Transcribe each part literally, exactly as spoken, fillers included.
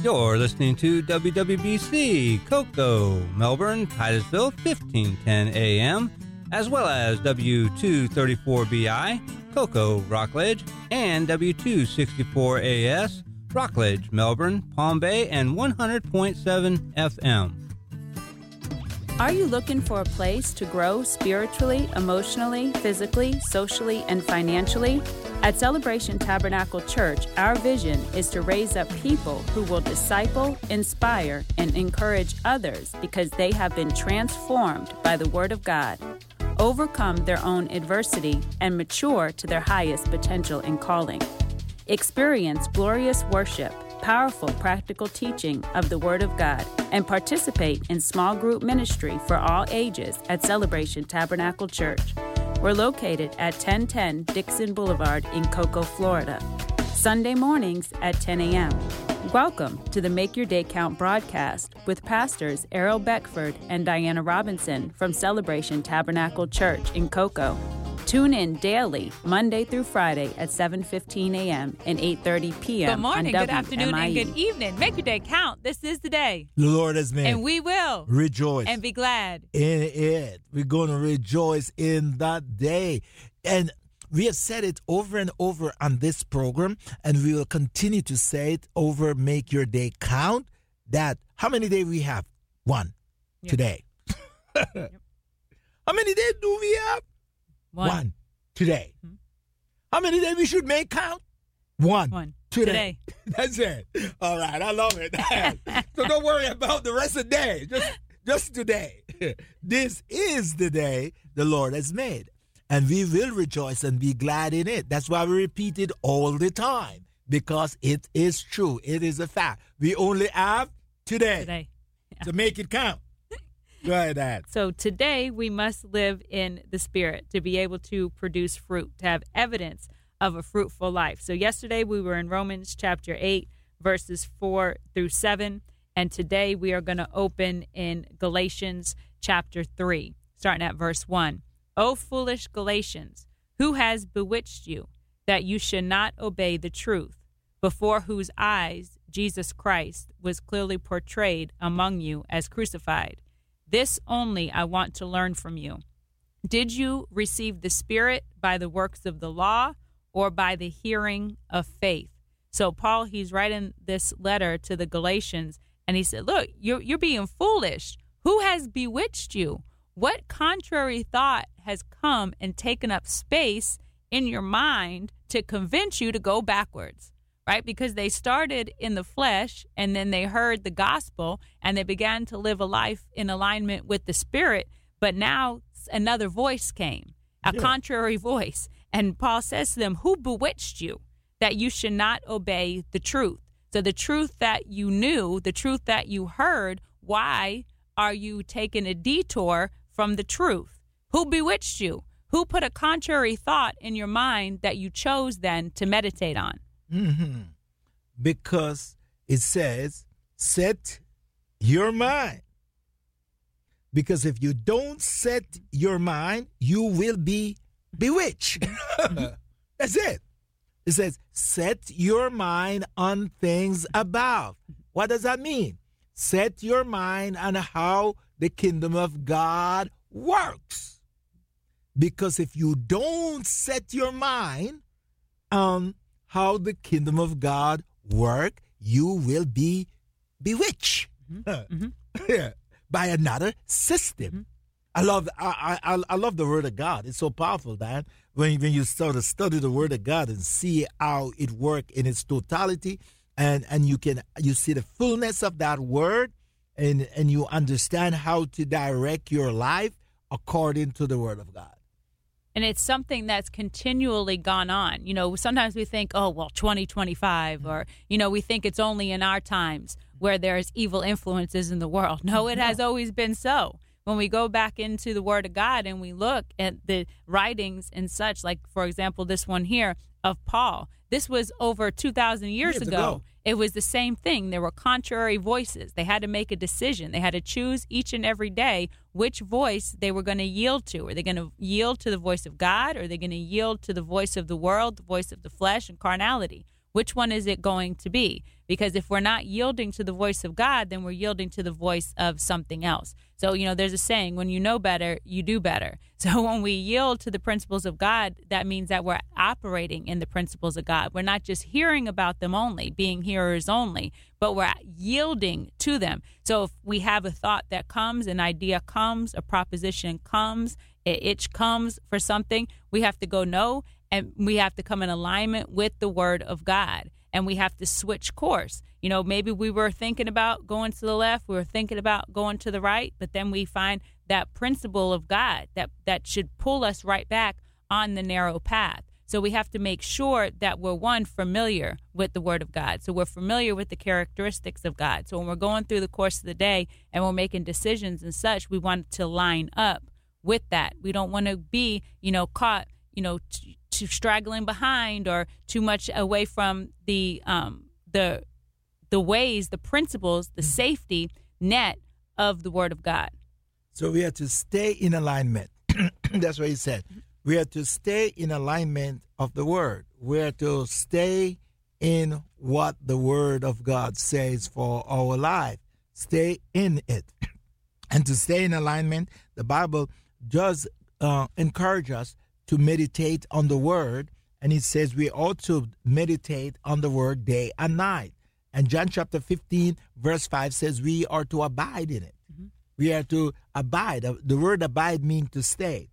You're listening to W W B C, Cocoa, Melbourne, Titusville, fifteen ten A M, as well as W two thirty-four B I, Cocoa, Rockledge, and W two sixty-four A S, Rockledge, Melbourne, Palm Bay, and one hundred point seven F M. Are you looking for a place to grow spiritually, emotionally, physically, socially, and financially? At Celebration Tabernacle Church, our vision is to raise up people who will disciple, inspire, and encourage others because they have been transformed by the Word of God, overcome their own adversity, and mature to their highest potential and calling. Experience glorious worship, powerful practical teaching of the Word of God, and participate in small group ministry for all ages at Celebration Tabernacle Church. We're located at ten ten Dixon Boulevard in Cocoa, Florida. Sunday mornings at ten A M Welcome to the Make Your Day Count broadcast with pastors Errol Beckford and Diana Robinson from Celebration Tabernacle Church in Cocoa. Tune in daily, Monday through Friday at seven fifteen A M and eight thirty P M Good morning, on good afternoon, W M I E. and good evening. Make your day count. This is the day. The Lord has made. And we will rejoice and be glad in it. We're going to rejoice in that day. And we have said it over and over on this program, and we will continue to say it over Make Your Day Count, that how many days we have? One. Yep. Today. Yep. How many days do we have? One. One today. Mm-hmm. How many days we should make count? One. One. Today. Today. That's it. All right. I love it. So don't worry about the rest of the day. Just, just today. This is the day the Lord has made. And we will rejoice and be glad in it. That's why we repeat it all the time. Because it is true. It is a fact. We only have today. Today. Yeah. To make it count. Go ahead, Dad. So today we must live in the Spirit to be able to produce fruit, to have evidence of a fruitful life. So yesterday we were in Romans chapter eight, verses four through seven. And today we are going to open in Galatians chapter three, starting at verse one. O foolish Galatians, who has bewitched you, that you should not obey the truth, before whose eyes Jesus Christ was clearly portrayed among you as crucified? This only I want to learn from you. Did you receive the Spirit by the works of the law or by the hearing of faith? So Paul, he's writing this letter to the Galatians, and he said, look, you're, you're being foolish. Who has bewitched you? What contrary thought has come and taken up space in your mind to convince you to go backwards? Right? Because they started in the flesh, and then they heard the gospel, and they began to live a life in alignment with the Spirit. But now another voice came, a yeah. contrary voice. And Paul says to them, who bewitched you that you should not obey the truth? So the truth that you knew, the truth that you heard, why are you taking a detour from the truth? Who bewitched you? Who put a contrary thought in your mind that you chose then to meditate on? Mm-hmm. Because it says, set your mind. Because if you don't set your mind, you will be bewitched. That's it. It says, set your mind on things above. What does that mean? Set your mind on how the kingdom of God works. Because if you don't set your mind on how the kingdom of God work, you will be bewitched mm-hmm. yeah, by another system. Mm-hmm. I love I, I I love the Word of God. It's so powerful, man. When when you start to study the Word of God and see how it works in its totality, and and you can you see the fullness of that Word, and and you understand how to direct your life according to the Word of God. And it's something that's continually gone on. You know, sometimes we think, oh, well, twenty twenty-five, or, you know, we think it's only in our times where there's evil influences in the world. No, it has always been so. When we go back into the Word of God and we look at the writings and such, like, for example, this one here of Paul, this was over two thousand years, years ago. ago. It was the same thing. There were contrary voices. They had to make a decision. They had to choose each and every day which voice they were going to yield to. Are they going to yield to the voice of God, or are they going to yield to the voice of the world, the voice of the flesh and carnality? Which one is it going to be? Because if we're not yielding to the voice of God, then we're yielding to the voice of something else. So, you know, there's a saying, when you know better, you do better. So when we yield to the principles of God, that means that we're operating in the principles of God. We're not just hearing about them only, being hearers only, but we're yielding to them. So if we have a thought that comes, an idea comes, a proposition comes, an itch comes for something, we have to go no, and we have to come in alignment with the word of God. And we have to switch course. You know, maybe we were thinking about going to the left, we were thinking about going to the right, but then we find that principle of God that, that should pull us right back on the narrow path. So we have to make sure that we're, one, familiar with the Word of God. So we're familiar with the characteristics of God. So when we're going through the course of the day and we're making decisions and such, we want to line up with that. We don't want to be, you know, caught, you know, t- too straggling behind or too much away from the um, the the ways, the principles, the safety net of the Word of God. So we have to stay in alignment. That's what he said. We have to stay in alignment of the Word. We have to stay in what the Word of God says for our life. Stay in it. And to stay in alignment, the Bible does uh, encourage us to meditate on the Word, and it says we ought to meditate on the Word day and night. And John chapter fifteen, verse five says we are to abide in it. Mm-hmm. We are to abide. The word abide means to stay.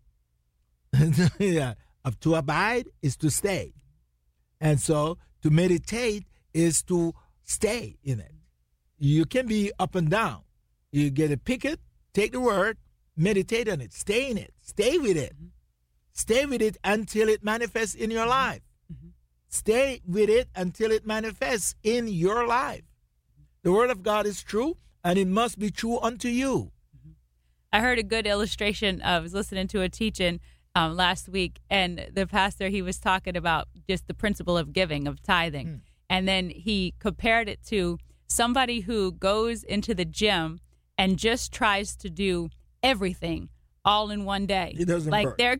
Yeah. To abide is to stay. And so to meditate is to stay in it. You can be up and down. You get to pick it, take the word, meditate on it, stay in it, stay with it. Mm-hmm. Stay with it until it manifests in your life. Mm-hmm. Stay with it until it manifests in your life. The Word of God is true, and it must be true unto you. Mm-hmm. I heard a good illustration. I was listening to a teaching um, last week, and the pastor, he was talking about just the principle of giving, of tithing. Mm. And then he compared it to somebody who goes into the gym and just tries to do everything all in one day. It doesn't like work. they're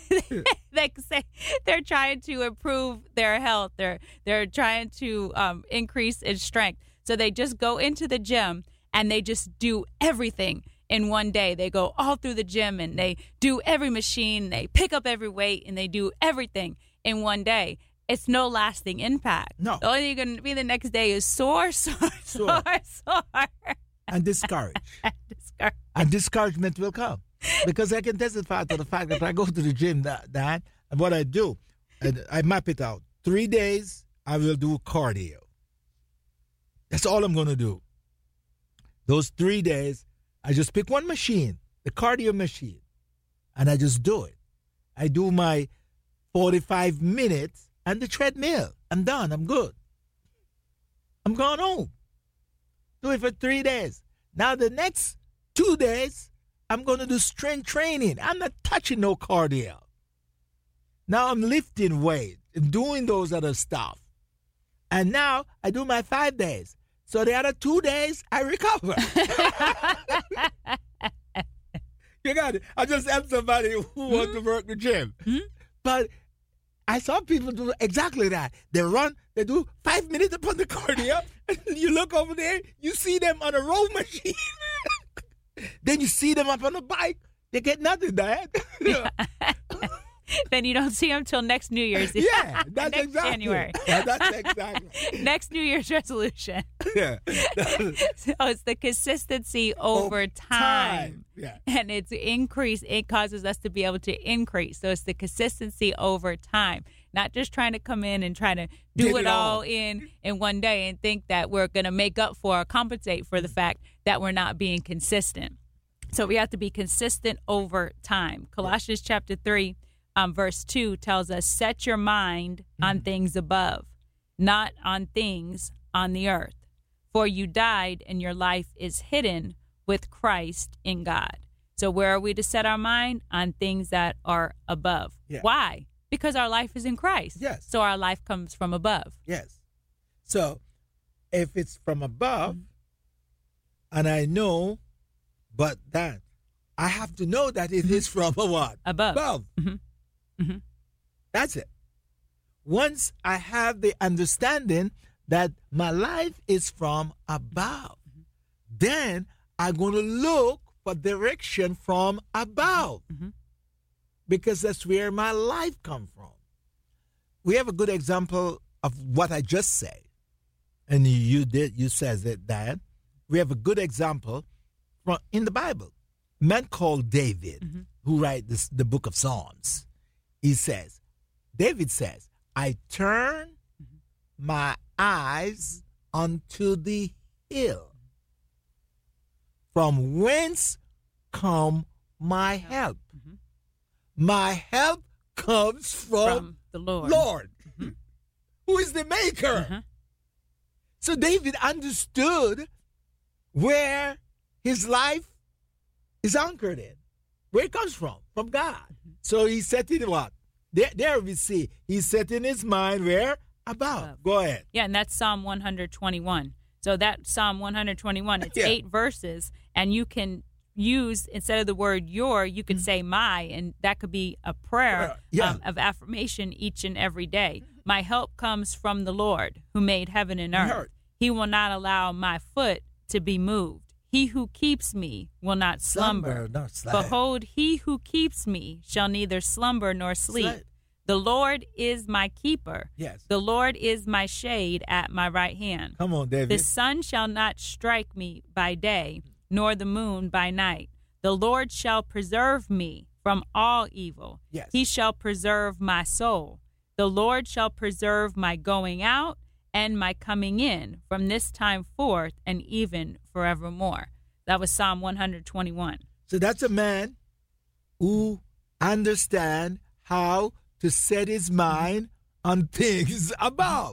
they say they're trying to improve their health. They're they're trying to um, increase its strength. So they just go into the gym and they just do everything in one day. They go all through the gym and they do every machine. They pick up every weight and they do everything in one day. It's no lasting impact. No. The only thing you're going to be the next day is sore, sore, sore, sore. sore. And discouraged. and discouraged. And discouragement will come. Because I can testify to the fact that I go to the gym, that, that and what I do, and I map it out. Three days, I will do cardio. That's all I'm going to do. Those three days, I just pick one machine, the cardio machine, and I just do it. I do my forty-five minutes and the treadmill. I'm done. I'm good. I'm going home. Do it for three days. Now, the next two days, I'm going to do strength training. I'm not touching no cardio. Now I'm lifting weight and doing those other stuff. And now I do my five days. So the other two days, I recover. You got it. I just helped somebody who mm-hmm. wants to work the gym. Mm-hmm. But I saw people do exactly that. They run, they do five minutes upon the cardio, and you look over there, you see them on a row machine. Then you see them up on a bike. They get nothing, Dad. Yeah. Then you don't see them till next New Year's. Yeah, that's next exactly. January. Yeah, that's exactly. Next New Year's resolution. Yeah. So it's the consistency over time. time. Yeah. And it's increase. It causes us to be able to increase. So it's the consistency over time. Not just trying to come in and try to do Get it, it all all. in in one day and think that we're going to make up for or compensate for the fact that we're not being consistent. So we have to be consistent over time. Colossians chapter three, um, verse two tells us, set your mind on mm-hmm. things above, not on things on the earth. For you died and your life is hidden with Christ in God. So where are we to set our mind? On things that are above. Yeah. Why? Because our life is in Christ. Yes. So our life comes from above. Yes. So if it's from above, mm-hmm. and I know, but that, I have to know that it is from a what? Above. Above. Mm-hmm. Mm-hmm. That's it. once I have the understanding that my life is from above, mm-hmm. then I'm going to look for direction from above, mm-hmm. because that's where my life comes from. We have a good example of what I just said, and you did. You said it, Dad. We have a good example from in the Bible. A man called David, mm-hmm. who wrote this, the book of Psalms. He says, David says, I turn mm-hmm. my eyes unto the hill, from whence come my help. Mm-hmm. My help comes from, from the Lord, Lord mm-hmm. who is the maker. Mm-hmm. So David understood where his life is anchored in, where it comes from, from God. Mm-hmm. So he set it what? There, there we see, he set in his mind where? Above. Above. Go ahead. Yeah, and that's Psalm one twenty-one. So that Psalm one twenty-one, it's yeah. eight verses, and you can use, instead of the word your, you could mm-hmm. say my, and that could be a prayer uh, yeah. um, of affirmation each and every day. My help comes from the Lord who made heaven and earth. Heard. He will not allow my foot to be moved. He who keeps me will not slumber. slumber not Behold, he who keeps me shall neither slumber nor sleep. Slide. The Lord is my keeper. Yes. The Lord is my shade at my right hand. Come on, David. The sun shall not strike me by day, nor the moon by night. The Lord shall preserve me from all evil. Yes. He shall preserve my soul. The Lord shall preserve my going out and my coming in from this time forth and even forevermore. That was Psalm one twenty-one. So that's a man who understands how to set his mind on things above.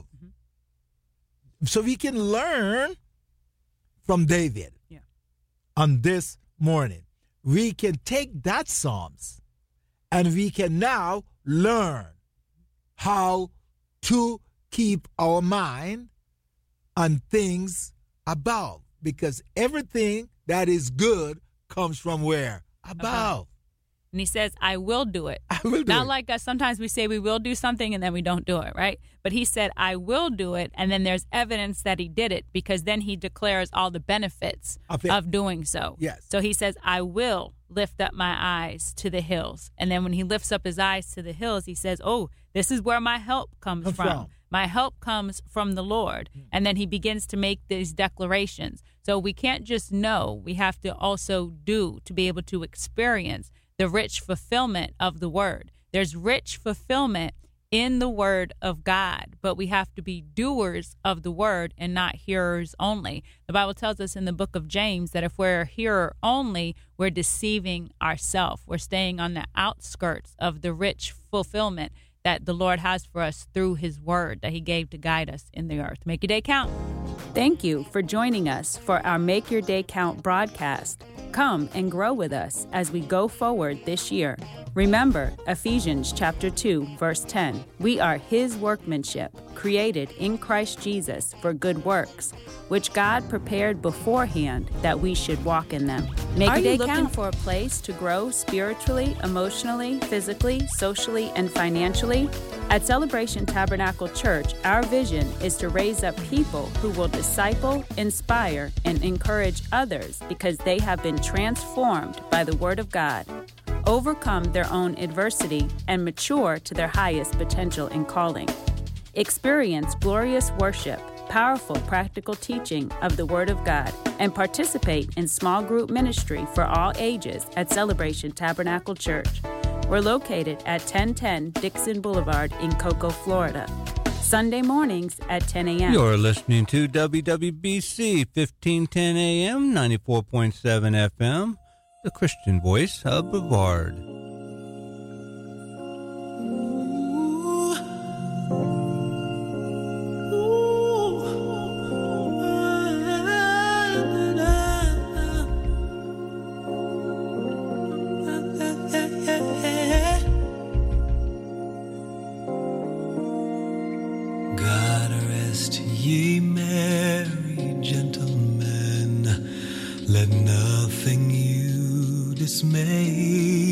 Mm-hmm. So we can learn from David yeah. on this morning. We can take that Psalms and we can now learn how to keep our mind on things above, because everything that is good comes from where? Above. above. And he says, I will do it. I will do Not it. like us. Sometimes we say we will do something and then we don't do it, right? But he said, I will do it. And then there's evidence that he did it, because then he declares all the benefits of, of doing so. Yes. So he says, I will lift up my eyes to the hills. And then when he lifts up his eyes to the hills, he says, oh, this is where my help comes Come from. from. My help comes from the Lord. And then he begins to make these declarations. So we can't just know. We have to also do to be able to experience the rich fulfillment of the word. There's rich fulfillment in the word of God, but we have to be doers of the word and not hearers only. The Bible tells us in the book of James that if we're a hearer only, we're deceiving ourselves. We're staying on the outskirts of the rich fulfillment that the Lord has for us through his word that he gave to guide us in the earth. Make your day count. Thank you for joining us for our Make Your Day Count broadcast. Come and grow with us as we go forward this year. Remember Ephesians chapter two, verse ten. We are his workmanship, created in Christ Jesus for good works, which God prepared beforehand that we should walk in them. Make Are your day you looking count for a place to grow spiritually, emotionally, physically, socially, and financially? At Celebration Tabernacle Church, our vision is to raise up people who will disciple, inspire, and encourage others because they have been transformed by the Word of God, overcome their own adversity, and mature to their highest potential and calling. Experience glorious worship, powerful practical teaching of the Word of God, and participate in small group ministry for all ages at Celebration Tabernacle Church. We're located at ten ten Dixon Boulevard in Cocoa, Florida. Sunday mornings at ten a.m. You're listening to W W B C fifteen ten A M, ninety-four point seven F M, the Christian voice of Brevard. Ye merry gentlemen, let nothing you dismay.